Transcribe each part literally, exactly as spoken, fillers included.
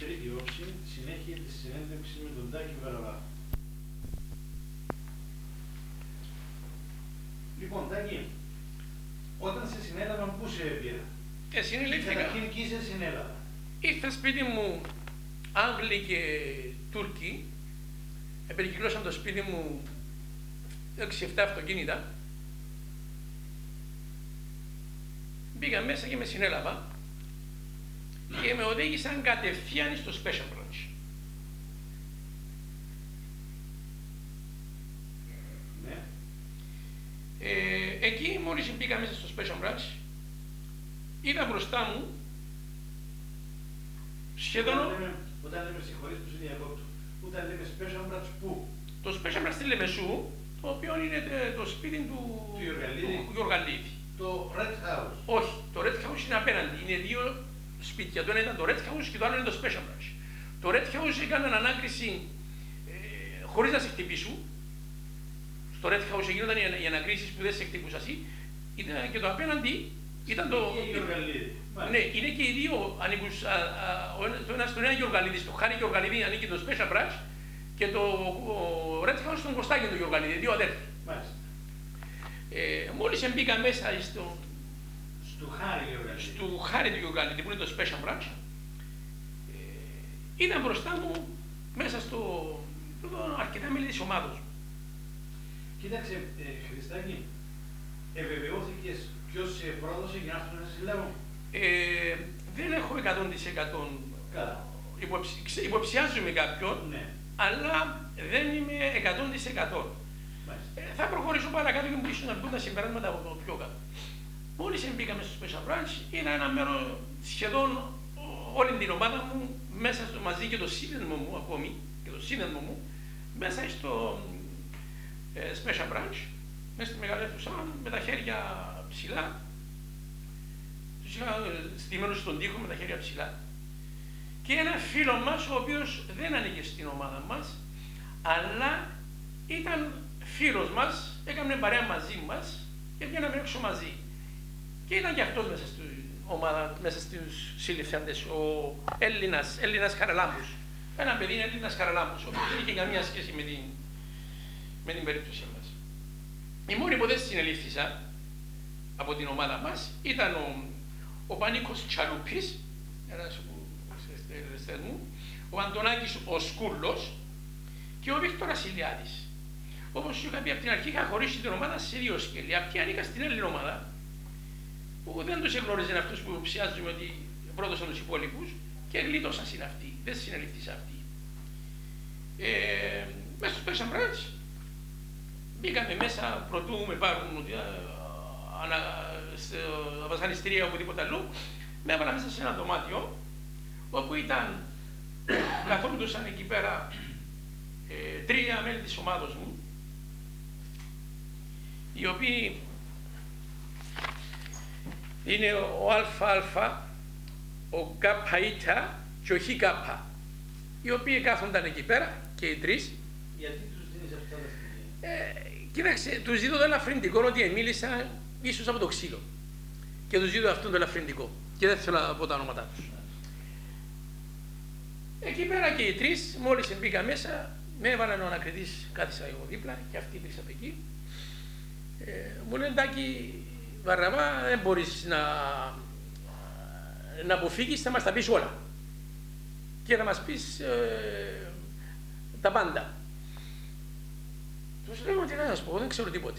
τρίτη όψη, συνέχεια της συνέντευξης με τον Τάκη Βαραβά. Λοιπόν, Τάκη, όταν σε συνέλαβαν, πού σε πήρα? Ε, συνελήφθηκα. Καταρχήν και είσαι στην Ελλάδα. Ήρθαν σπίτι μου Άγγλοι και Τούρκοι, περικυκλώσαν το σπίτι μου έξι εφτά αυτοκίνητα. Μπήκα μέσα και με συνέλαβα και με οδήγησαν κατευθείαν στο Special Branch. Ναι. Ε, εκεί μόλις μπήκα μέσα στο Special Branch, είδα μπροστά μου σχεδόν... Όταν λέμε, όταν λέμε συγχωρείς που σε διακόπτω, όταν λέμε Special Branch, πού? Το Special Branch στη Λεμεσού, το οποίο είναι το σπίτι του, του Γιωργαλίδη. Του Γιωργαλίδη. Το Red House. Όχι, το Red House είναι απέναντι. Είναι δύο σπίτια. Το ένα ήταν το Red House και το άλλο είναι το Special Branch. Το Red House έκαναν ανάκριση ε, χωρίς να σε χτυπήσουν. Στο Red House γίνονταν οι ανακρίσεις που δεν σε χτυπούσαν εσύ. Ήταν και το απέναντι ήταν το. Ναι, είναι και οι δύο ανήκουν. Το ένα στον ένα Γιωργαλίδη, στο Χάρη Γιωργαλίδη ανήκει το Special Branch και το Red House στον Κωστάκη του Γιωργαλίδη. Δύο αδέρφοι. Ε, μόλις μπήκα μέσα στο, στο Χάρη Γιωργαλίδη, στο Χάρη του Γιωργαλίδη που είναι το Special Branch, ε, ήταν μπροστά μου μέσα στο, στο αρκετά μέλη της ομάδος. Κοίταξε, ε, Χριστάκη, ευεβαιώθηκες ποιος σε πρόδωσε για να έρθουν να σε συλλάβουν? Ε, δεν έχω εκατό τοις εκατό υποψη, υποψιάζομαι κάποιον, ναι, αλλά δεν είμαι εκατό τοις εκατό. Ε, θα προχωρήσω παρακάτω και μου πείσουν να μπουν τα συμπεράσματα από το πιο κάτω. Μόλις μπήκαμε στο Special Branch, είδα ένα μέρο σχεδόν όλη την ομάδα μου μέσα στο, μαζί και το σύνδεσμο μου ακόμη, και το σύνδεσμο μου, μέσα στο ε, Special Branch, μέσα στη μεγάλη αίθουσα, με τα χέρια ψηλά, τους είχα στημένους στον τοίχο με τα χέρια ψηλά. Και ένα φίλο μας, ο οποίος δεν ανήκε στην ομάδα μας, αλλά ήταν φίλος μας, έκανε παρέα μαζί μας και βγαίναμε έξω μαζί. Και ήταν και αυτός μέσα στην ομάδα, μέσα στους συλληφθέντες, ο Έλληνας, Έλληνας Χαραλάμπους. Ένα παιδί είναι Έλληνας Χαραλάμπους, ο οποίος δεν είχε καμία σχέση με την, με την περίπτωση μας. Οι μόνοι που δεν συνελήφθησαν από την ομάδα μας ήταν ο, ο Πανίκος Τσαλουπής, ένας μου, ο Αντωνάκης ο Σκούρλος και ο Βίκτορας Ηλιάδης. Όπως σου είχα πει από την αρχή, είχα χωρίσει την ομάδα σε δύο σκέλη. Αυτή ανήκα στην άλλη ομάδα, που δεν τους εγνώριζαν αυτούς που υποψιάζουμε ότι πρόδωσαν τους υπόλοιπους και γλίτωσαν στην αυτή. Δεν συνελήφθησαν αυτοί. Ε, μέσα στο Special Branch μπήκαμε μέσα, πρωτού με πάρουν στα βασανιστήρια οπουδήποτε αλλού, με έβαλα μέσα σε ένα δωμάτιο, όπου ήταν, καθόντουσαν εκεί πέρα ε, τρία μέλη της ομάδος μου, οι οποίοι είναι ο ΑΑ, ο ΚΑΙ και ο ΧΚ, οι οποίοι κάθονταν εκεί πέρα και οι τρεις. Γιατί τους δίνεις αυτά τα στοιχεία? Ε, κοίταξε, τους δίδω το ελαφρυντικό ότι μίλησα ίσως από το ξύλο και τους δίδω αυτό το ελαφρυντικό και δεν θέλω να πω τα ονόματά τους. Εκεί πέρα και οι τρεις, μόλις μπήκα μέσα, με έβαλαν ο ανακριτής, κάθισα εγώ δίπλα και αυτοί τρεις από εκεί. Ε, μου λένε, Τάκη Βαραβά, δεν μπορείς να, να αποφύγεις, θα μας τα πεις όλα και θα μας πεις ε, τα πάντα. Τους λέω, τι να σας πω, δεν ξέρω τίποτε.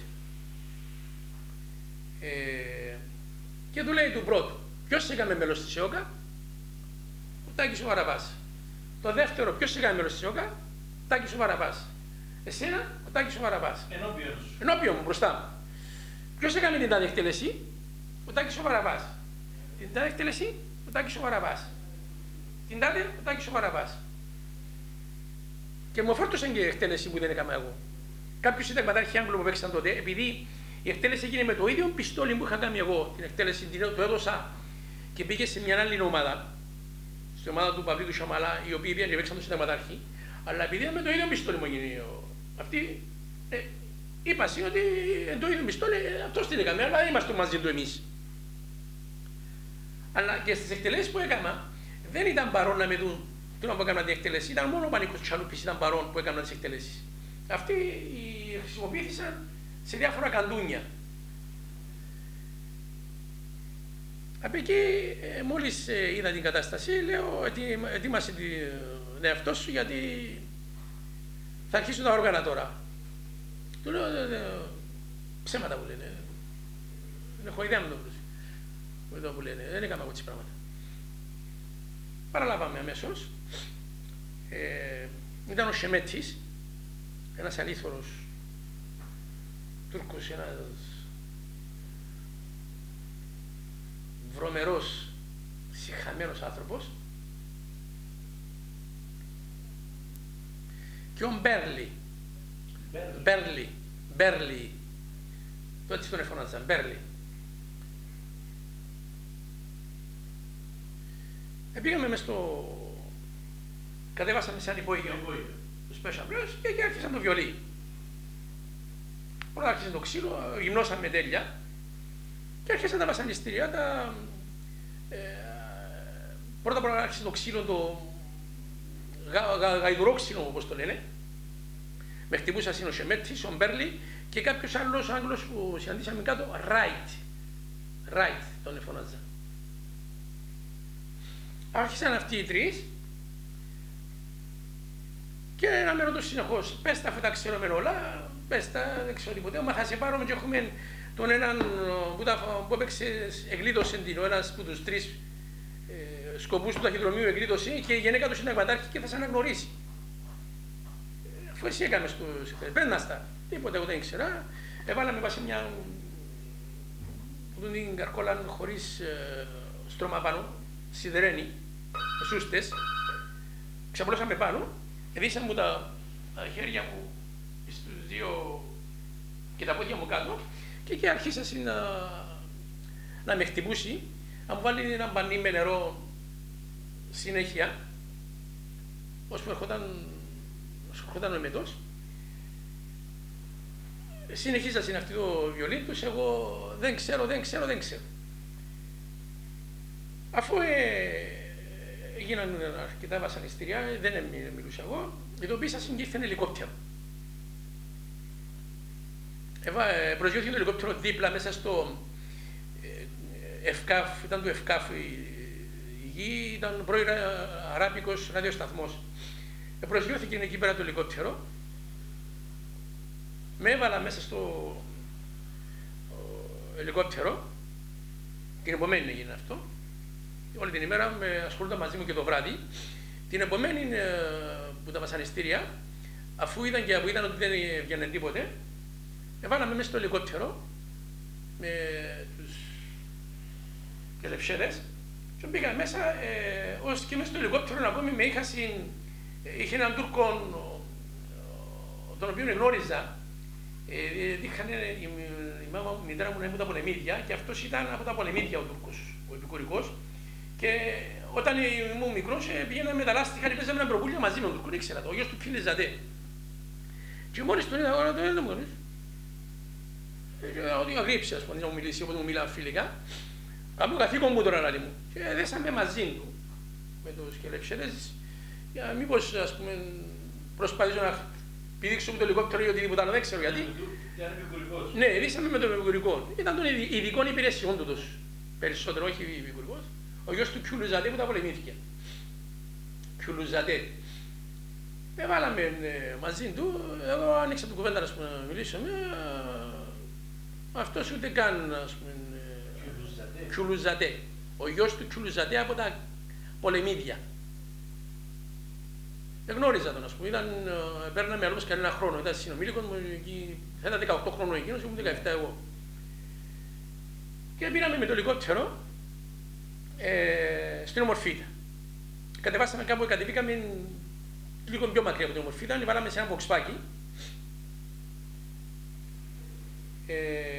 Ε, και του λέει του πρώτου, ποιος έκαμε μέλος της ΕΟΚΑ? Ο Τάκης ο Βαραβάς. Το δεύτερο, ποιος έκανε μέλος της ΕΟΚΑ? Τάκης ο Βαραβάς. Εσένα, ο Τάκης ο Βαραβάς. Ενώπιος. Ενώπιον μου, μπροστά μου. Ποιος έκανε την τάδε εκτέλεση? Ο Τάκης ο Βαραβάς. Την τάδε εκτέλεση, ο Τάκης ο Βαραβάς. Την τάδε, ο Τάκης ο Βαραβάς. Και μου φόρτωσαν και η εκτέλεση που δεν έκανα εγώ. Κάποιος ήταν πατάρχη Άγγλο που παίξαν τότε, επειδή η εκτέλεση έγινε με το ίδιο πιστόλι που είχα κάνει εγώ. Την εκτέλεση την το έδωσα και πήγε σε μια άλλη ομάδα. Στην ομάδα του Παυλίδου Σαμαλά, οι οποίοι πήγαν και παίξαν το συνταγματάρχη, αλλά επειδή με το ίδιο πιστόλι μου έγινε αυτή, ε, είπα ότι ε, το ίδιο πιστόλι, ε, αυτός την έκαμε, αλλά δεν είμαστε μαζί του εμείς. Αλλά και στις εκτελέσεις που έκανα, δεν ήταν παρόν να με δουν που έκαναν την εκτέλεση, ήταν μόνο ο Πανίκος Τσαλούπης ήταν παρόν που έκαναν τις εκτελέσεις. Αυτοί χρησιμοποιήθηκαν σε διάφορα καντούνια. Από εκεί, ε, μόλις ε, είδα την κατάσταση, λέω ετοίμασε τον εαυτό σου γιατί θα αρχίσουν τα όργανα τώρα. Του λέω ε, ε, ψέματα που λένε. Δεν έχω ιδέα με το με το που λένε. Δεν έκανα εγώ τις πράγματα. Παραλάβαμε αμέσως. Ε, ήταν ο Σεμέτης, ένας αλήθωρος Τούρκος, ένας βρωμερός, συχαμένος άνθρωπος, και ο Μπέρλι, Μπέρλι, Μπέρλι, το έτσι τον εφωνάζαν, Μπέρλι. Πήγαμε μες στο... κατέβασαμε σε ένα υπόγειο του Special Branch και εκεί άρχισαν το βιολί. Πρώτα άρχισε το ξύλο, γυμνώσαμε τέλεια και άρχισαν τα βασανιστήρια. Τα... Ε, πρώτα πρώτα άρχισε το ξύλο, το γα, γα, γαϊδουρόξυλο όπως το λένε. Με χτυπούσαν ο Σεμέτης, ο Μπέρλι και κάποιος άλλος Άγγλος που συναντήσαμε κάτω, Ράιτ. Ράιτ τον εφωνάζα. Άρχισαν αυτοί οι τρεις και να με ρωτούν συνεχώς, πες τα αφού τα ξέρουμε όλα, πες τα, δεν ξέρω τίποτε, μα θα σε πάρουμε και έχουμε τον έναν που, τα, που έπαιξε, εγκλείδωσε την, ο ένας από τους τρεις ε, σκοπούς του ταχυδρομείου εγκλείδωσε και η γυναίκα του συνταγματάρχη και θα σε αναγνωρίσει. Αφού εσύ έκαμε στο συγχωρεί, πες να στα, τίποτε εγώ δεν ήξερα, έβαλαμε πάση μια που την καρκόλα χωρίς ε, στρώμα πάνω, σιδερένη, με σούστες, ξαπλώσαμε πάνω, δίσαμε μου τα, τα χέρια μου στους δύο και τα πόδια μου κάτω και εκεί αρχίσασε να, να με χτυπούσει, να μου βάλει ένα μπανί με νερό συνέχεια, ώσπου ερχόταν, ερχόταν ο εμετός. Συνεχίζασαν αυτή το βιολί τους, εγώ δεν ξέρω, δεν ξέρω, δεν ξέρω. Αφού ε, έγιναν αρκετά βασανιστήρια, δεν μιλούσα εγώ, ειδοποίησαν και ήρθε ένα ελικόπτερο. Ε, προσγειώθηκε το ελικόπτερο δίπλα μέσα στο ε, ΕΦΚΑΦ, ήταν το ΕΦΚΑΦ η, η γη, ήταν πρώην αράπικος ραδιοσταθμός. Ε, προσγειώθηκε εκεί πέρα το ελικόπτερο, με έβαλα μέσα στο ο, ελικόπτερο, την επομένη έγινε αυτό. Όλη την ημέρα με ασχολούνταν μαζί μου και το βράδυ. Την επομένη ε, που τα βασανιστήρια, αφού είδαν και αφού είδαν ότι δεν έβγαινε τίποτε, έβαλαμε μέσα στο ελικόπτερο με τους κελευσέρες και πήγα μέσα, ε, ως και μέσα στο ελικόπτερο ακόμη με είχα συν, ε, είχε έναν Τούρκο τον οποίο γνώριζα. Ε, είχαν, η, η μάμα μου, η μητέρα μου είναι από τα πολεμίδια και αυτός ήταν από τα πολεμίδια ο Τούρκος, ο επικουρικός. Και όταν ήμουν μικρός πήγαιναμε με τα λάστιχα και παίζαμε ένα προπούλιο μαζί με τον Τούρκο, ήξερα το, ο γιος του Φίλης Ζαντέ. Και μόλις τον είδα εγώ, το δεν μου κάνεις. Ότι αγρύψε, ας πούμε, να μου μιλήσει, οπότε μου μιλάω φιλικά. Κάνω καθήκον μου τώρα, λάλη μου. Και δέσαμε μαζί του, με τους κελευσέρες, για μήπως, ας πούμε, προσπαθήσω να πηδήξω με το ελικόπτερο ή οτιδήποτε άλλο, δεν ξέρω γιατί. Ήταν επικουρικός. Ναι, δίσαμε με τον επικουρικό. Ήταν των ειδικών υπηρεσιών του τους, περισσότερο, όχι επικουρικός. Ο γιος του Κιουλουζατέ που τα πολεμήθηκε. Κιουλουζατέ. Με βάλαμε ε, μαζί του, εγώ άνοιξα την κουβέντα να μιλήσουμε. Αυτός ούτε καν, ας πούμε, ε, Κιουλουζατέ. Ο γιος του Κιουλουζατέ από τα πολεμίδια. Δεν γνώριζα τον, ας πούμε, ήταν, ε, παίρναμε αλλούς κανένα χρόνο, ήταν συνομήλικος μου, θα ήταν δεκαοκτώ χρόνων εκείνος, ήμουν δεκαεπτά εγώ. Και πήραμε με το ελικόπτερο Ε, στην Ομορφήτα. Κατεβάσαμε κάπου, κατεβήκαμε λίγο πιο μακριά από την Ομορφήτα, βάλαμε σε ένα βοξπάκι. Ε,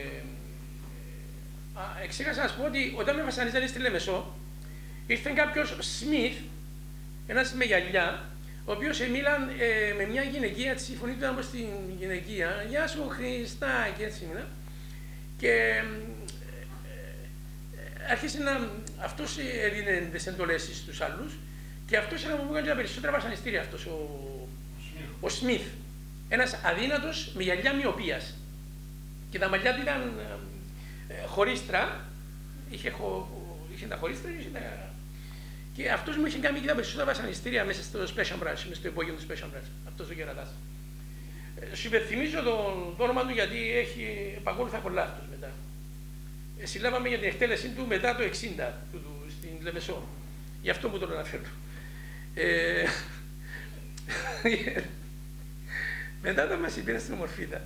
εξήγασα να σας πω ότι όταν με βασανίζανε στη Λεμεσό, ήρθε κάποιος Σμιθ, ένας με γυαλιά, ο οποίος μίλαν ε, με μια γυναικεία, έτσι, η φωνή του ήταν όπως την γυναικεία, «Γεια σου Χριστά» και έτσι μίλα. Και άρχισε να, αυτός έδινε τις εντολές στους άλλους Και αυτός ήταν που έκανε τα περισσότερα βασανιστήρια αυτός, ο, ο Σμιθ. Ένας αδύνατος με γυαλιά μοιοπίας. Και τα μαλλιά του ήταν ε, χωρίστρα, είχε, χω, είχε τα χωρίστρα είχε τα... Και αυτός μου είχε κάνει και τα περισσότερα βασανιστήρια μέσα στο Special Branch, μέσα στο υπόγειο του Special Branch, αυτός ο κερατάς. Ε, σου υπενθυμίζω το, το όνομα του γιατί έχει επακόλουθα πολλά αυτός μετά. Ε, συλλάβαμε για την εκτέλεσή του μετά το εξήντα του, του, στην Λεμεσό. Γι' αυτό που τον αναφέρω. Ε, μετά όταν μας πήραν στην Ομορφίδα,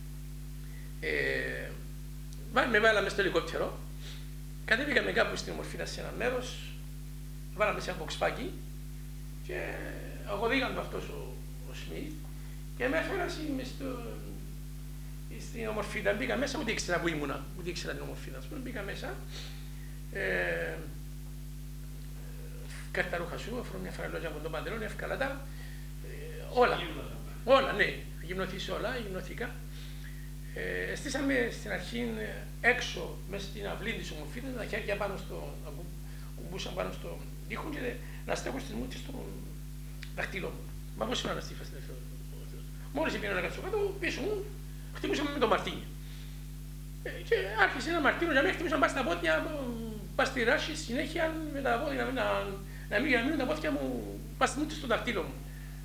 ε, με βάλαμε στο ελικόπτερο, κατέβηκαμε κάπου στην Ομορφίδα σε ένα μέρος, βάλαμε σε ένα μποξπάκι και αγωδίγαν το αυτός ο, ο Σμιθ και με έφερα στο, στην Ομορφίδα. Μπήκα μέσα, ούτε ήξερα που ήμουνα, ούτε ήξερα την Ομορφίδα. Μπήκα μέσα, ε, κάρτα ρούχα σου, αφορώ μια φαραλόγια από τον παντελόνι, ευκαλατά, ε, όλα. Όλα, ναι, γυμνοθείς όλα, γυμνοθήκα. Ε, στήσαμε στην αρχή έξω, μέσα στην αυλή της Ομορφίδας, τα χέρια πάνω στο, να κουμπούσαν πάνω στο τοίχο και να στέκω στις μούτες στο δαχτυλό μου. Μα πώς ήμουν αναστήφας τελευταίο. Μόλις πήγαινα να κάτσω κάτω, πίσω μου, χτυπούσαμε με το μαρτίνι. Ε, και άρχισε ένα μαρτίνο για μένα, χτυπούσαν πας στα πόδια, πας στη ράση, συνέχεια με τα πόδια, να, να, να, μην, να μείνουν τα πόδια μου, πας στις μούτες στο δαχτυλό μου.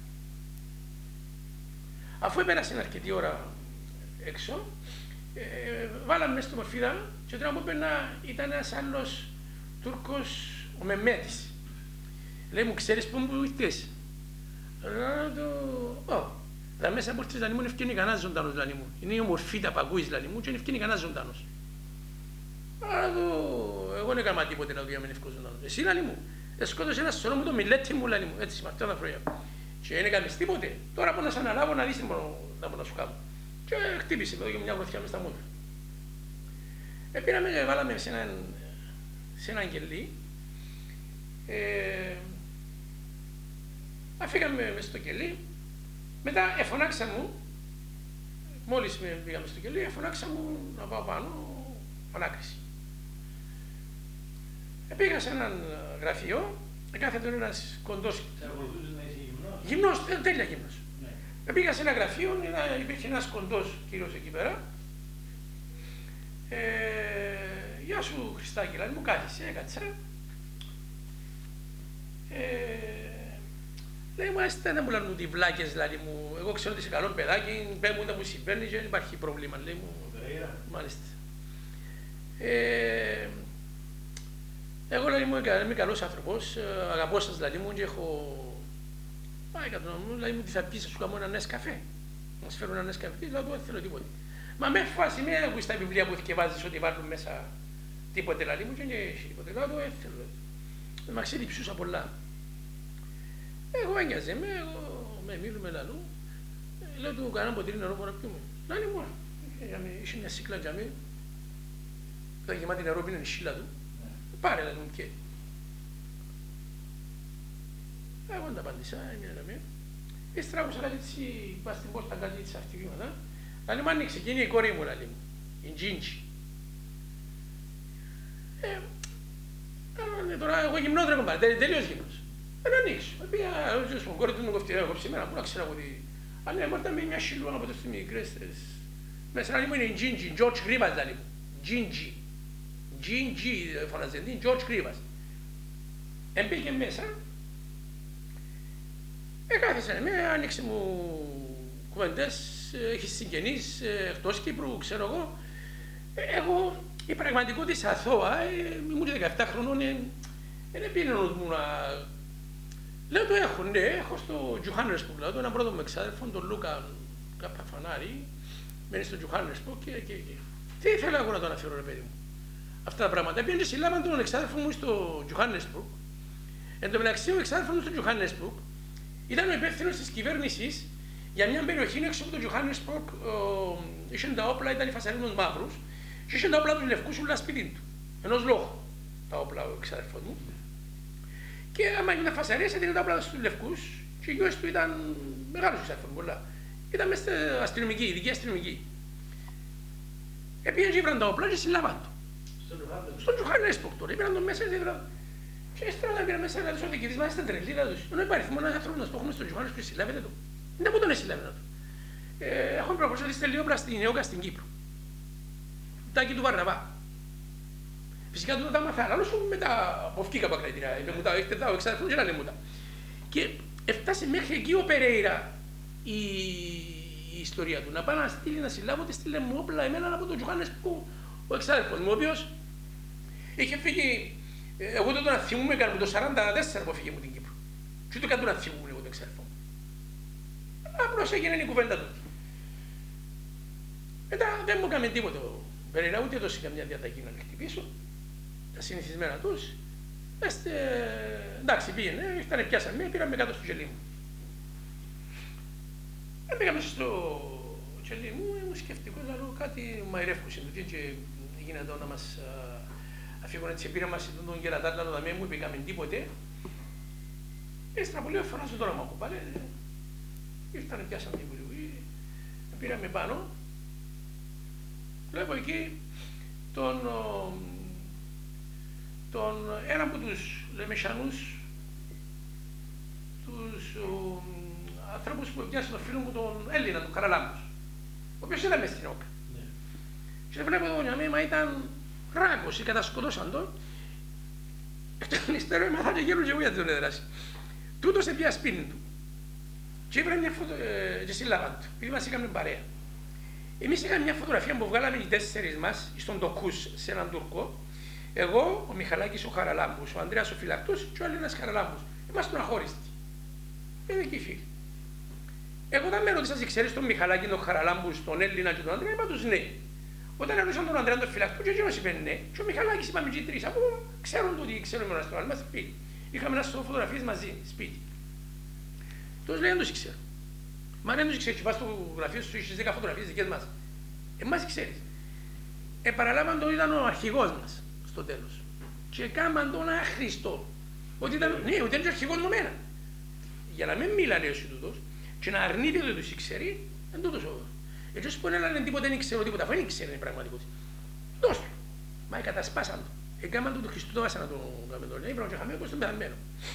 Αφού έπαιρασε αρκετή ώρα έξω, ε, βάλαμε μέσα στην Ομορφίδα και όταν μου έπαιρνα ήταν ένας άλλος Τούρκος, ο Μεμέτης. Λέει μου, ξέρεις πού μου ήρθες? Λέω του, ω, θα μέσα από ήρθες λαλί μου, είναι ευκαινή κανένας ζωντανός λαλί μου. Είναι η Ομορφίδα που ακούεις λαλί μου και είναι ευκαινή κανένας ζωντανός. Άρα του, εγώ δεν έκανα τίποτε να του για μην ευκός ζωντανός. Εσύ λαλί μου, σκότωσε ένα σωρό μου το μιλέτη μου λαλί μου, έτσι μαρτιά τα φρόια. Και δεν έκανες τίποτε, τώρα μπορώ να σε αναλάβω να δεις τι μπορώ να σου κάνω. Και χτύπησε με μια γροθιά μες στα μούτρα. Ε, πήραμε και βάλαμε σε έναν, σε έναν κελί. Ε, αφήκαμε μες στο κελί. Μετά εφωνάξα μου, μόλις πήγαμε στο κελί, εφωνάξα μου να πάω πάνω, ανάκριση. Ε, πήγα σε έναν γραφείο, κάθεται ένας κοντός. Σε ακολουθούσες να είσαι γυμνός? Γυμνός, τέλεια γυμνός. Ναι. Πήγα σε ένα γραφείο, ένα, υπήρχε ένας κοντός κύριος εκεί πέρα. Ε, γεια σου Χριστάκη, λάλη μου, κάθισε, έκατσα. Ε, λέει μου, έστε δεν μου λένε ότι βλάκες, λάλη μου, εγώ ξέρω ότι είσαι καλό παιδάκι, πέ μου όταν μου συμβαίνει και δεν υπάρχει πρόβλημα, λέει μου. Μάλιστα. Ε, εγώ λέει μου είμαι καλός άνθρωπος, αγαπώ σας λαλί μου και έχω πάει κατά μου, λέει μου τι θα πεις, θα σου κάνω ένα νεσκαφέ. Να σου φέρω ένα νεσκαφέ, λέω δεν θέλω τίποτε. Μα με φάση με ακούει στα βιβλία που θυκευάζεις ότι βάλουν μέσα τίποτε λαλί μου και δεν έχει τίποτε. Λέω δεν θέλω. Με ξεδιψούσα πολλά. Εγώ ένοιαζε με, εγώ με μίλουμε λαλού. Λέω του κανένα ποτήρι νερό μπορώ να πιούμε. Λάλη μου, είχε μια σύκλα για μí. Ήταν γεμάτη νερό, πίνε η σύλλα του. Πάρε λαλί μου και. Εγώ τα απάντησα, έμεινε να μην. Ύστερα άκουσα κάτι έτσι, πας στην πόρτα κάτι έτσι αυτοκίνηματα. Λαλί μου άνοιξε, και είναι η κόρη μου λαλί μου, η Τζίντζι. Ε, τώρα εγώ γυμνό τρέχω πάρε, τελείως γυμνός. Δεν ανοίξω. Πήγα, ο κόρη του μου κοφτεί, έχω ψημένα, πού να ξέρω εγώ τι. Αλλά ναι, μάρτα με μια σιλούα από τις μικρές. Μέσα λαλί μου είναι η Τζίντζι, George Grivas λαλί μου. Τζίντζι. Τζίντζι φωνάζε, είναι George Grivas. Εμπήκε μέσα. Ε, κάθισε με, άνοιξε μου κουβέντες, έχει συγγενείς εκτός Κύπρου, ξέρω εγώ. Ε, εγώ, η πραγματικότητα της αθώα, ε, ήμουν δεκαεπτά χρονών, δεν ε, πήγαινε μου να... Λέω το έχω, ναι, έχω στο Johannesburg, λέω, έναν πρώτο μου εξάδελφο, τον Λούκα Καπαφανάρη, μένει στο Johannesburg και, και, και. Τι ήθελα εγώ να το αναφέρω, ρε παιδί μου. Αυτά τα πράγματα. Πήγαινε και συλλάβαν τον εξάδελφο μου στο Johannesburg. Εν τω μεταξύ, ο εξάδελφος μου στο Johannesburg ήταν ο υπεύθυνος της κυβέρνησης για μια περιοχή έξω από το Johannesburg. Είχε τα όπλα, ήταν οι φασαρίνους μαύρους, και είχε τα όπλα του λευκούς ούλα σπίτι του. Ενός λόγου τα όπλα ο εξάδελφος μου. Και άμα ήταν φασαρίες, έδινε τα όπλα στους λευκούς, και ο γιος του ήταν μεγάλος εξάδελφος, πολλά. Ήταν μέσα στην αστυνομική, ειδική αστυνομική. Επήγαν και ήβραν τα όπλα και συλλάβαν το. Στον Johannesburg τώρα, ήβραν το μέσα, ήβραν. Και ύστερα όταν πήραμε μέσα, δηλαδή, ο διοικητής μας ήταν τρελή, δηλαδή, ενώ υπάρχει μόνο ένας άνθρωπος που έχουμε στον Τζουχάνος που συλλάβεται του. Δεν από τον εσυλλάβεται του. Ε, έχουμε προχωρήσει στη Λιόπλα στην Νεόκα στην Κύπρο. Τάκη του Βαρναβά. Φυσικά του τα μαθα, αλλά όσο μετά αποφκήκα από ακραϊτήρα, είπε μου τα, έχετε δάω, εξαδερφούν και να λέμε μου τα. Και έφτασε μέχρι εκεί ο Περέιρα η, η ιστορία του. Να πάει να στείλει να συλλάβω ότι στείλε μου όπλα εμένα από τον Τζουχάνες που ο εξάδερφος μου, ο οποίος είχε φύγει. Εγώ δεν τον θυμούμαι καν το σαράντα τέσσερα που έφυγε μου την Κύπρο. Και ούτε καν τον θυμούμαι εγώ τον εξάδερφο. Απλώς έγινε η κουβέντα του. Μετά δεν μου έκανε τίποτα. Περίεργα ούτε έδωσε καμιά διαταγή να με χτυπήσω. Τα συνηθισμένα τους. Έστε, εντάξει, πήγαινε, ήρθανε, πιάσαμε, πήραμε κάτω στο κελί μου. Ε, πήγαμε στο κελί μου, ήμουν σκεφτικός, αλλά κάτι μαϊρεύκουσε. Τι και γίνεται να μας αφήγουν έτσι, πήρε μας τον κερατάρ, αλλά δεν μου είπαμε τίποτε. Έστρα πολύ φωνάζω τώρα μου πάλι. Ήρθανε, πιάσαμε την κουλιούγη, πήραμε πάνω. Βλέπω εκεί τον, τον ένα από τους Λεμεσανούς, τους ο, ανθρώπους που πιάσαν τον φίλο μου τον Έλληνα, τον Χαραλάμπους, ο οποίος ήταν μες στην Όκα. Ναι. Και βλέπω εδώ μια μήμα ήταν ράκος, κατασκοτώσαν τον. Τον υστερό έμαθα και γέλουν και εγώ γιατί τον έδρασε. Τούτος έπια σπίτι του. Και έπρεπε μια φωτο... ε, και σύλλαβαν του, επειδή μας είχαμε παρέα. Εμείς είχαμε μια φωτογραφία που βγάλαμε οι τέσσερις μας στον Τοκούς σε έναν Τούρκο. Εγώ, ο Μιχαλάκης ο Χαραλάμπους, ο Ανδρέας ο Φυλακτός και ο Έλληνας Χαραλάμπους. Είμαστε αχώριστοι. Είναι εκεί φίλοι. Εγώ όταν με ρωτήσατε, ξέρεις τον Μιχαλάκη, τον Χαραλάμπους, τον Έλληνα και τον Ανδρέα, είπα τους ναι. Όταν ρωτήσαν τον Ανδρέα τον Φυλακτό, και εκείνος είπε ναι. Και ο Μιχαλάκης είπαμε και οι τρεις, αφού ξέρουν το ότι ξέρουμε ένα στον άλλο, είμαστε φίλοι. Είχαμε ένα φωτογραφίες μαζί, σπίτι. Τους λέει, δεν τους ξέρω. Μα δεν τους ξέρεις, πας στο γραφείο σου, είχες δέκα φωτογραφίες δικές μας. Εμάς ξέρεις. Ε, παραλάβαν τον ήταν ο αρχηγός μας, στο τέλος. Και κάμαν τον άχρηστο. Ότι ήταν, ναι, ότι ήταν ο αρχηγός μου μένα. Για να μην μιλάνε εσύ τούτος, και να αρνείται ότι τους ξέρει, δεν τούτος ο. Έτσι όσο που έλεγαν τίποτα, δεν ξέρω τίποτα, αφού δεν ξέρει την πραγματικότητα. Δώσ' του. Μα κατασπάσαν το. Εκάμαν του του Χριστού το βάσα να τον κάνουμε τον Ήπρο και χαμένο, τον πεθαμένο.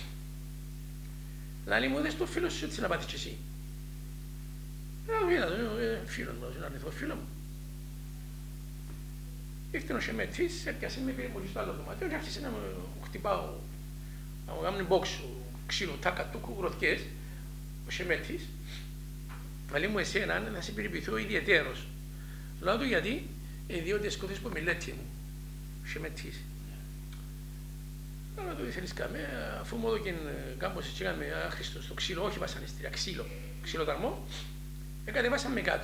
Λάλη μου, δες το φίλο σου έτσι να πάθεις και εσύ. Ε, είδα το, φίλος μου, να αρνηθώ φίλο μου. Ήρθε ο Σεμετής, έπιασε με πήρε πολύ στο άλλο δωμάτιο και άρχισε να μου χτυπάω, να μου κάνουν μπόξο, ξύλο, τάκα, τούκου, γροθκές, ο Σεμετής. Λάλη μου, εσένα να σε περιποιηθώ ιδιαιτέρως. Λέω του γιατί, ε, διότι σκοτείς που μιλέτη μου, ο Σεμετής. Αλλά το ήθελες κάμε, αφού μου έδωκεν κάμπος έτσι έκαμε άχρηστο στο ξύλο, όχι βασανιστήρια, ξύλο, ξύλο ταρμό, κατεβάσαμε κάτω.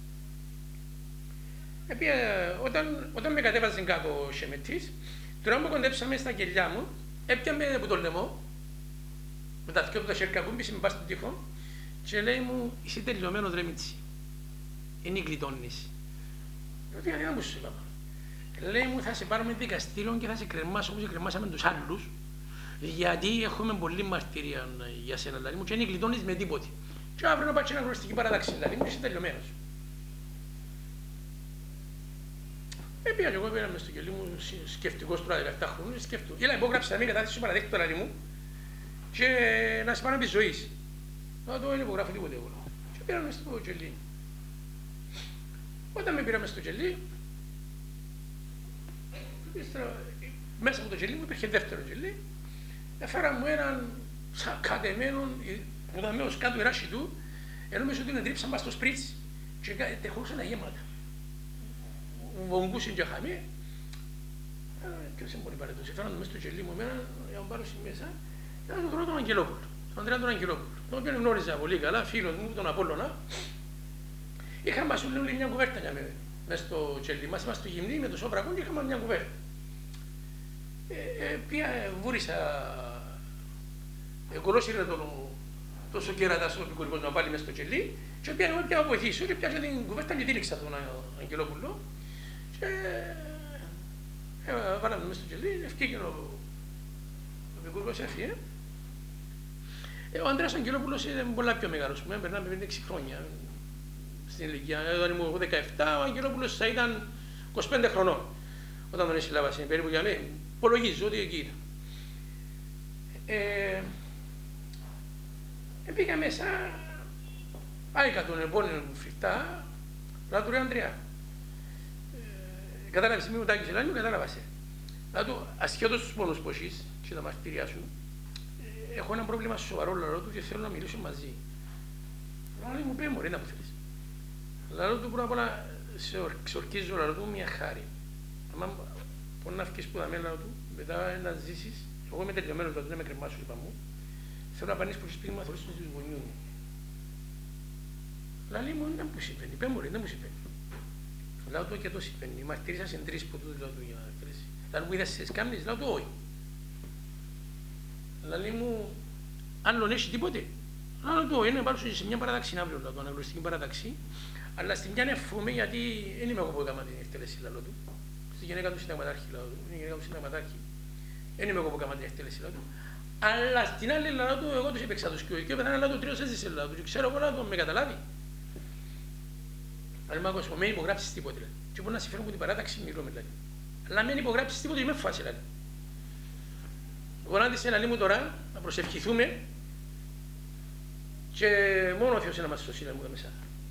Επία, όταν, όταν με κατέβαζε κάτω ο Σεμετής, τώρα που κοντέψαμε στα κελιά μου, έπιαμε από τον λαιμό, με τα δυο του τα χέρια κούμπησε με πας στον τοίχο και λέει μου, είσαι τελειωμένος ρε Μίτσι, είναι γλιτώνεις. Γιατί δεν μου σου είπα. Λέει μου, θα σε πάρουμε δικαστήριο και θα σε κρεμάσω όπως κρεμάσαμε τους άλλους, γιατί έχουμε πολλή μαρτυρία για σένα, δηλαδή μου, και δεν γλιτώνεις με τίποτε. Και αύριο να πάει σε ένα γνωστική παράταξη, δηλαδή μου, είσαι τελειωμένος. Έπια και εγώ πήρα μες στο κελί μου, σκεφτικός τώρα δεκαεπτά χρόνων, σκέφτομαι. Έλα, υπόγραψε να μην κατάθεση σου παραδέχτη το λαλί μου και να σε πάρω επί ζωής. Να το δεν υπογράφω τίποτε εγώ. Και πήραμε στο κελί. Όταν με πήραμε στο κελί, μέσα από το κελί μου υπήρχε δεύτερο κελί. Έφερα μου έναν κατεμένο, που ήταν μέρος κάτω η ράση του, ενώ μέσα ότι τρίψαν μας στο σπρίτσι και τεχούσαν τα γέμματα. Βογκούσαν και χαμί. Ποιος είναι πολύ παρέτος. Έφεραν μέσα στο κελί μου εμένα για να πάρω μέσα και να του τρώω τον Αγγελόπουλο, τον Ανδρέα τον Αγγελόπουλο, τον οποίο γνώριζα πολύ καλά, φίλος μου, τον Απόλλωνα. Είχαμε μας όλοι μια κουβέρτα για μένα μέσα στο κελί μας, είμαστε στο γυμνί με το σόβρακο και είχαμε μια κουβέρτα. Ποια βούρισα, κολόσυρε τον τόσο κέρατας ο επικουρικός να βάλει μέσα στο κελί και πια εγώ πια να βοηθήσω και πιάσα την κουβέρτα και τήληξα τον Αγγελόπουλο και βάλαμε μέσα στο κελί, ευκήγε ο επικουρικός έφυγε. Ο Ανδρέας Αγγελόπουλος ήταν πολλά πιο μεγάλος, περνάμε πέντε έξι χρόνια στην ηλικία. Όταν ήμουν δεκαεπτά, ο Αγγελόπουλος θα ήταν είκοσι πέντε χρονών όταν τον συλλάβασε περίπου για μένα. Υπολογίζω ότι εκεί ήταν. Ε, ε, πήγα μέσα, πάει κατά τον επόμενο μου φρικτά, να του ρε Ανδρέα. Ε, κατάλαβες μη μου τάκεις ελάνη μου, κατάλαβασε. Να του, ασχέτως τους πόνους που έχεις και τα μαρτύρια σου, ε, έχω ένα πρόβλημα σοβαρό λαό του και θέλω να μιλήσω μαζί. Λάω μου, πέ μου, ρε να μου θέλεις. Λάω του πρώτα απ' όλα, σε ορκίζω λαό του μια χάρη. Αν μπορεί να βγεις που θα μένει λαό του, μετά να ζήσεις, εγώ είμαι τελειωμένος, δηλαδή να με κρεμάσω, είπα μου, θέλω να πάνε στο σπίτι μου να θωρείς τους γονιούς μου. Λάλη μου, δεν μου συμβαίνει, πέ μου ρε, δεν μου συμβαίνει. Λάω του και το συμβαίνει, μαρτύρησα σε τρεις που τούτο λάω του για να μαρτύρεσαι. Λάλη μου, είδες σε σκάμνεις, λάω του όχι. Λάλη μου, άλλον έχει τίποτε. Λάω του όχι, είναι πάρω σε μια παράταξη αύριο, λάω του, αναγνωριστική παράταξη. Αλλά στην μια νεφούμε γιατί δεν είμαι εγώ που έκανα την εκτέλεση, λάω του. Στη γυναίκα του συνταγματάρχη, λάω του, είναι η γυναίκα του συνταγματάρχη. Δεν είμαι εγώ που έκανα την εκτέλεση, λάω του. Αλλά στην άλλη λαό του, εγώ τους έπαιξα τους και ο πεθάνε λαό του τριος έζησε λαό του και ξέρω εγώ να τον με καταλάβει. Αλλά μ' ακούς, μην υπογράψεις τίποτε, λέει. Και μπορεί να σε φέρουν από την παράταξη, μιλούμε, λέει. Αλλά μην υπογράψεις τίποτε, με φάση, λέει. Γονάτισε ένα λίγο τώρα, να προσευχηθούμε και μόνο ο Θεός να μας σώσει, λέει μου, εδώ μέσα.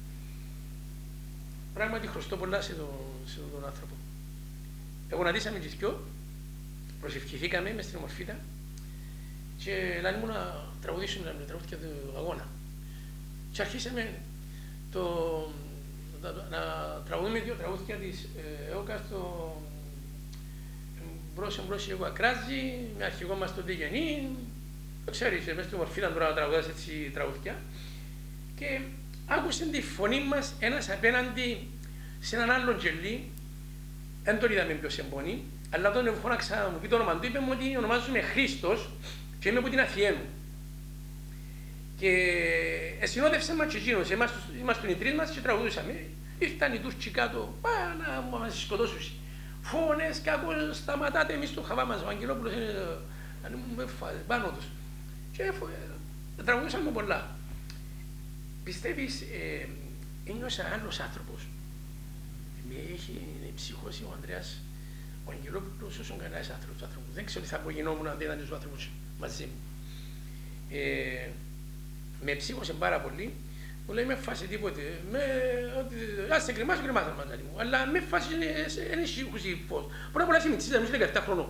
Πράγματι χρωστώ πολλά σε τον, σε τον άνθρωπο. Εγωνατίσαμε και δυο, προσευχηθήκαμε μες στην ομορφήτα και λέει μου να τραγουδήσουμε να τραγουδιά του αγώνα. Και αρχίσαμε το, να, να τραγουδούμε δύο τραγούδια της ΕΟΚΑ στο «Μπρος εμπρός εγώ ακράζει», με αρχηγό μας το «Διγενή», το ξέρεις, μέσα στην ομορφήτα τώρα να τραγουδάς έτσι τραγουδιά. Και άκουσε τη φωνή μας ένας απέναντι σε έναν άλλον γελί, δεν τον είδαμε ποιος εμπονεί, αλλά τον φώναξα να μου πει το όνομα του, είπε μου ότι ονομάζομαι Χρήστος και είμαι από την Αθιένου. Και συνόδευσαν μας και εκείνος, ήμασταν οι τρεις μας και τραγουδούσαμε. Ήρθαν οι Τούρκοι κάτω, πά να μας σκοτώσουν. Φώνες και ακούω, σταματάτε εμείς το χαβά μας, ο Αγγελόπουλος είναι πάνω τους. Και τραγουδούσαμε πολλά. Πιστεύεις, ε, ένιωσα άλλος άνθρωπος. Με έχει ψυχώσει ο Ανδρέας, ο Αγγελόπουλος, όσον κανένας άνθρωπος. Δεν ξέρω τι θα απογινόμουν αν δεν ήταν ο άνθρωπος μαζί μου. Ε, με ψύχωσε πάρα πολύ. Μου λέει με φάση τίποτε. Ας σε κρεμάσω, κρεμάσω μαζί μου. Αλλά με φάση δεν έχει φως. Πρώτα απ' όλα θυμηθείς, να μην δεκαεπτά χρονών.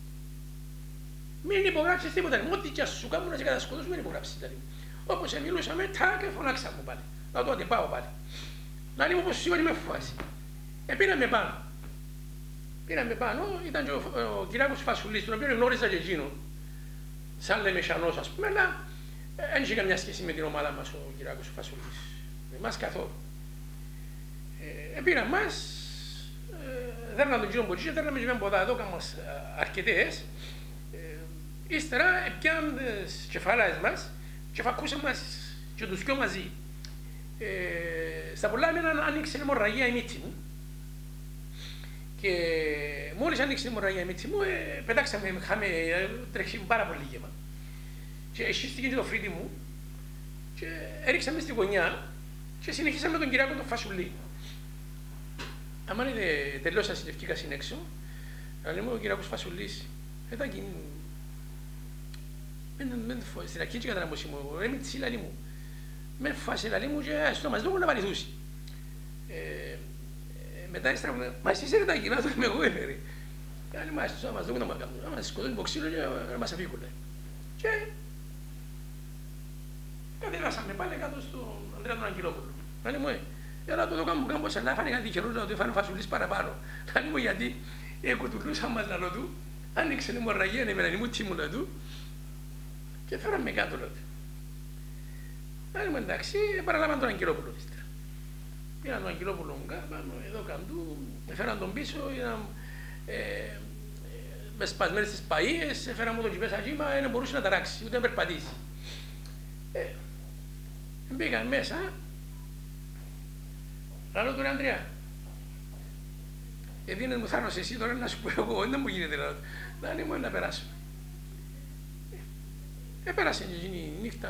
Μην υπογράψεις τίποτα. Ό,τι και ας σου κάνουν να σε κατασκοτώσουν, μην υπογράψεις. Όπως μιλούσαμε, τάκ, φωνάξα μου πάλι. Να το αντεπάω πάλι. Να λέει μου πως σίγουρη με φάση. Ε, πήραμε πάνω. Πήραμε πάνω, ήταν και ο, ο Κυριάκος Φασουλής, τον οποίο γνώριζα και εκείνον. Σαν Λεμεσανός, ας πούμε, αλλά δεν είχε καμιά σχέση με την ομάδα μας ο Κυριάκος Φασουλής. Εμάς καθόλου. Ε, πήραν μας, ε, δέρναν τον κύριο Μποτζή, δέρναμε και με ποδά εδώ, κάναμε αρκετές. Ε, ύστερα, πιάνουν τις κεφάλαες μας και φακούσαν μας και τους δυο μαζί. Ε, στα πολλά εμένα άνοιξε η αιμορραγία η μύτη μου. Και μόλις άνοιξε η αιμορραγία η μύτη μου, ε, πετάξαμε, είχαμε, τρέχει πάρα πολύ γέμα. Και εσύστηκε και το φρύδι μου και έριξαμε στη γωνιά και συνεχίσαμε με τον Κυριάκο τον Φασουλή. Αν τελειώσα συλλευτικά συνέξω, να λέμε ο Κυριάκος Φασουλής, ετάκι, στην αρχή και καταναμωσή μου, ρε με τη σύλλαλη μου, με φάση λαλή μου και στο μας δούμε να παρηθούσει. Μετά έστραβε, μα εσείς ρε τα κοινά, το είμαι εγώ έφερε. Και άλλοι μας μας δούμε να μας κάνουν, να μας σκοτώσουν το ξύλο και να μας αφήκουν. Και κατεβάσαμε πάλι κάτω στον Ανδρέα τον Αγγελόπουλο. Να λέει μου, ε, έλα το εδώ κάνουμε κάμπος, αλλά φάνε κάτι καιρούς να το έφανε Φασουλής παραπάνω. Να λέει μου γιατί εκουτουλούσαν μας λαλό του, άνοιξε η αιμορραγία, είναι η μου τίμουλα του και φέραμε κάτω λότε. Να λέει μου εντάξει, παραλάβαν τον Αγγελόπουλο ύστερα. Πήραν τον Αγγελόπουλο μου πάνω, εδώ καντού, έφεραν τον πίσω, είδαν ε, με σπασμένες τις παΐες, έφεραν μου τον κυπέσα κύμα, δεν μπορούσε να ταράξει, ούτε να περπατήσει. Ε, μπήκαν μέσα, λαλό του ρε Ανδρέα, εδίνες μου θάρρος εσύ τώρα να σου πω εγώ, δεν μου γίνεται λαλό του, να είναι μόνο να περάσουμε. Ε, πέρασε και εκείνη η νύχτα,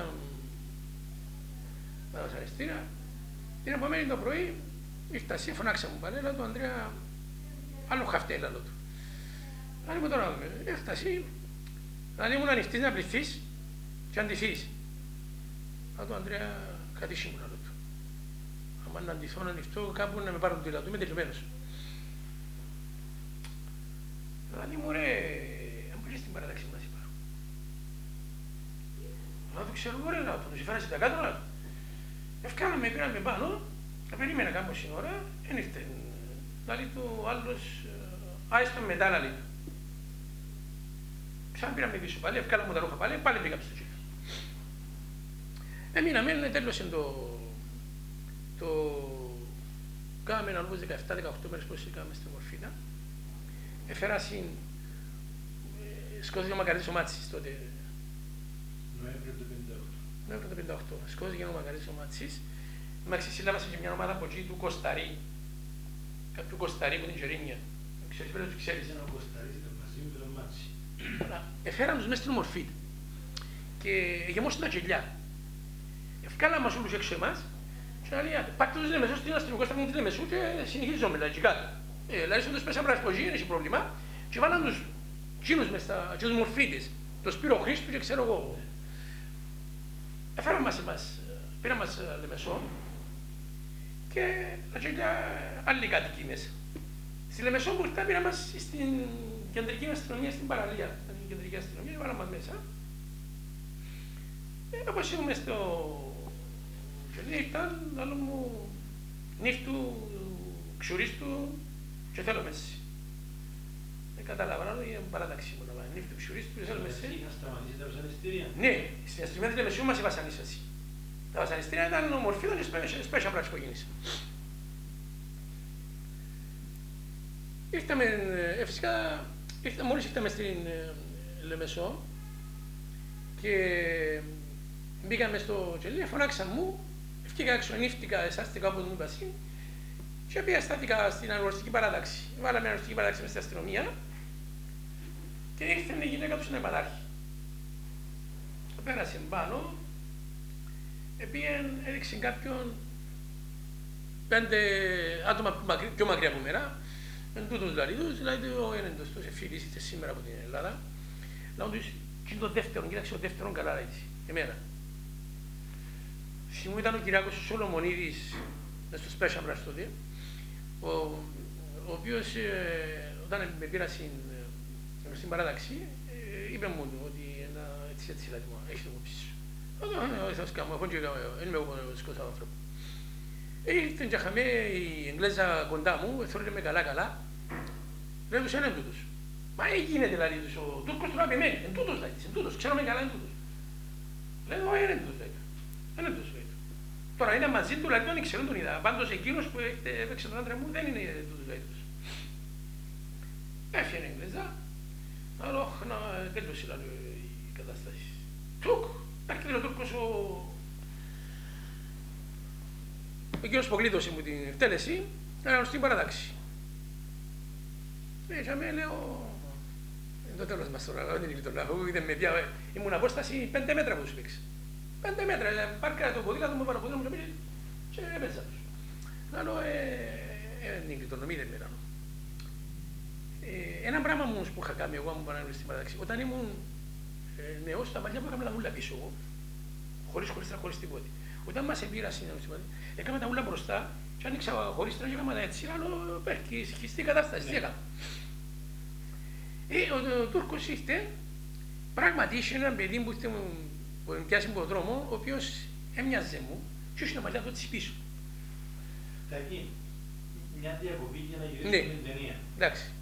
να δώσω αριστήρα. Την επομένη το πρωί, ήρθα εσύ, φωνάξα μου πάλι, του Ανδρέα, άλλο χαυτέ, λαλό του. Αν μου τώρα, ήρθα εσύ, Αν ήμουν ανοιχτής να πληθείς και αντιθείς. Θα του Ανδρέα κάτι σίγουρα του. Αν να αντιθώ να ανοιχτώ κάπου να με πάρουν το λατό, είμαι τελειωμένος. Δηλαδή μου ρε, αν μπορείς την παράταξη μου να σε πάρω. Να το ξέρω εγώ ρε, να το συμφέρασε τα κάτω, να το. Ευκάλαμε, πήραμε πάνω, περίμενα κάμποση ώρα, δεν ήρθε. Δηλαδή του άλλος, άιστον μετά να λέει. Ξανά πήραμε πίσω πάλι, ευκάλαμε τα ρούχα πάλι, πάλι πήγαμε στο τσίφι. Εμείναμε, τέλειωσε το... το... Κάμε να λόγω δεκαεπτά δεκαοκτώ μέρες πώς είχαμε στην Μορφίνα. Έφερα συν... σκότωσε ο Μακαρίτης ο Μάτσης τότε. Νοέμβριο του πενήντα οκτώ. Νοέμβριο του πενήντα οκτώ. Σκότωσε ο Μακαρίτης ο Μάτσης. Εντάξει, σύλλαβασα και μια ομάδα από εκεί του Κοσταρί. Κάποιου Κοσταρί που την Τζερίνια. Ξέρεις, πέρα τους ξέρεις. Ήταν ο Κοσταρής, ήταν μαζί με τον Μάτσι. Εφέραν τους μέσα στην Ομορφίτα. Και γεμώσουν τα γελιά. Ευκάλαμε μας όλους έξω εμάς. Και να λέει, πάτε τους Λεμεσούς στην αστυνομικό σταθμό της Λεμεσού και συνεχίζομαι δηλαδή και κάτω. Δηλαδή στον τους πέσαμε πρασπογή, είναι πρόβλημα. Και βάλαν τους κοινούς μες στα, και τους Μορφίτες. Το Σπύρο Χρήστου και ξέρω εγώ. Έφεραν μας εμάς, πήραν μας Λεμεσό και τα γελιά άλλοι κάτοικοι μέσα. Στη Λεμεσό που ήρθα πήραν μας στην κεντρική αστυνομία στην παραλία. Στην κεντρική αστυνομία, βάλαν μας μέσα. Ε, όπως ήμουν στο γελί, ήταν άλλο μου νύχτου, ξουρίστου και θέλω μέση. Δεν κατάλαβα, άλλο είναι παράταξη μου να πάει νύχτου, ξουρίστου και θέλω μέση. Είχα σταματήσει τα βασανιστήρια. Ναι, στην αστυνομία της Λεμεσού μας η βασανίσταση. Τα βασανιστήρια ήταν ομορφή, ήταν σπέσια πράξη που γίνησε. Ήρθαμε, ε, φυσικά, ήρθα, μόλις ήρθαμε στην ε, Λεμεσό και μπήκαμε στο γελί, φωνάξαν μου, ευκήκα έξω, νύφτηκα, εσάστηκα όπως μου είπα εσύ και πήγα στάθηκα στην αγοραστική παράταξη. Βάλαμε αγοραστική παράταξη μες στην αστυνομία και ήρθε η γυναίκα του στον επανάρχη. Πέρασε πάνω, επίεν, έδειξε κάποιον πέντε άτομα πιο μακριά από μέρα, εν τούτος δηλαδή τους, δηλαδή ο ένεντος τους εφήλης ήρθε σήμερα από την Ελλάδα, λαό τους, και είναι το δεύτερο, κοίταξε το δεύτερο καλά έτσι, εμένα. Θυμού ήταν ο Κυριάκος ο Σολομονίδης, μες στο Special Branch τότε, ο, ο οποίος ε, όταν με πήρα στην, ε, στην παράταξη, ε, είπε μου ότι ένα έτσι έτσι δηλαδή μου, έχεις το κόψει σου. Όχι, θα σκάμω, εγώ και δεν είμαι εγώ που σκόσα άνθρωπο. Ήρθε και είχαμε η Εγγλέζα κοντά μου, θεωρείται με καλά καλά, λέει τους έναν τούτος. Μα έγινε δηλαδή τους, ο Τούρκος του απειμένη, εν τούτος δηλαδή, εν τούτος, ξέραμε καλά εν τούτος. Λέει, όχι, είναι τούτος λέει, είναι τούτος λέει. Τώρα είναι μαζί του, δηλαδή δεν ξέρω τον είδα, πάντως εκείνος που έπαιξε τον άντρα μου δεν είναι τούτος λέει τους. Έφυγε η Εγγλέζα, αλλά όχι να τέλειωσε δηλαδή η κατάσταση. Τουκ, έρχεται ο Τούρκος ο... Ο κύριος που κλείδωσε μου την εκτέλεση, έκανα στην παράταξη. Και με λέω, είναι το τέλος μας τώρα, δεν είναι το λάθος, με πια, ήμουν απόσταση πέντε μέτρα που τους παίξει. Πέντε μέτρα, πάρκα το ποδήλατο μου, πάνω ποδήλατο μου και έπαιζα τους. Λέω, δεν είναι το νομί, δεν με ράνω. Ένα πράγμα όμως που είχα κάνει εγώ, αν μπορώ να στην παράταξη, όταν ήμουν νεός, τα μαλλιά που έκανα τα ούλα πίσω εγώ, χωρίς χωριστρά, χωρίς τίποτε. Όταν μας επήρασε, έκανα τα ούλα μπροστά και άνοιξα χωρίστρα και έκανα τα έτσι, άλλο πέρκει, συγχυστή κατάσταση, τι έκανα. Ε, ο, ο Τούρκος ήρθε, πράγματι είχε έναν παιδί που ήρθε που με πιάσει από τον δρόμο, ο οποίος έμοιαζε μου και είχε τα μαλλιά του έτσι πίσω. Τακί, μια διακοπή για να γυρίσουμε ναι. την ταινία. Εντάξει.